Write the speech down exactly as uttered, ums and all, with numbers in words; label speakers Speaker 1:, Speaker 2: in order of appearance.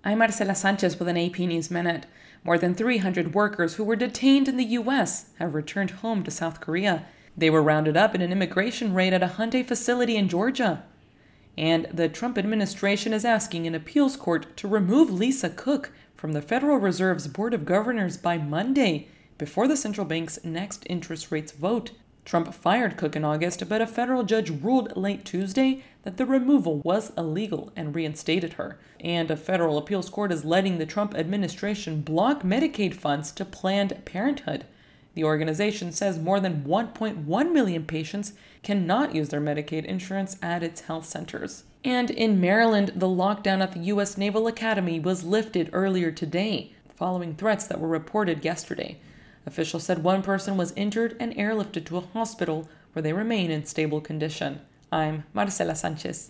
Speaker 1: I'm Marcela Sanchez with an A P News Minute. More than three hundred workers who were detained in the U S have returned home to South Korea. They were rounded up in an immigration raid at a Hyundai facility in Georgia. And the Trump administration is asking an appeals court to remove Lisa Cook from the Federal Reserve's Board of Governors by Monday, before the central bank's next interest rates vote. Trump fired Cook in August, but a federal judge ruled late Tuesday that the removal was illegal and reinstated her. And a federal appeals court is letting the Trump administration block Medicaid funds to Planned Parenthood. The organization says more than one point one million patients cannot use their Medicaid insurance at its health centers. And in Maryland, the lockdown at the U S Naval Academy was lifted earlier today, following threats that were reported yesterday. Officials said one person was injured and airlifted to a hospital where they remain in stable condition. I'm Marcela Sanchez.